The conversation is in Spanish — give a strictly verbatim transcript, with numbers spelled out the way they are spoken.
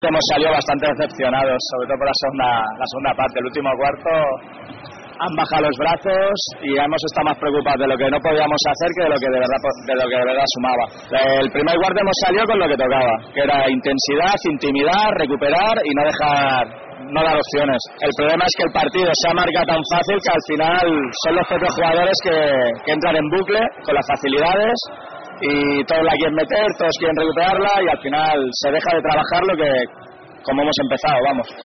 Hemos salido bastante decepcionados, sobre todo por la segunda, la segunda parte. El último cuarto han bajado los brazos y hemos estado más preocupados de lo que no podíamos hacer que de lo que de verdad, de lo que de verdad sumaba. El primer cuarto hemos salido con lo que tocaba, que era intensidad, intimidar, recuperar y no dejar, no dar opciones. El problema es que el partido se ha marcado tan fácil que al final son los propios jugadores que, que entran en bucle con las facilidades y todos la quieren meter, todos quieren recuperarla y al final se deja de trabajar lo que, como hemos empezado, vamos.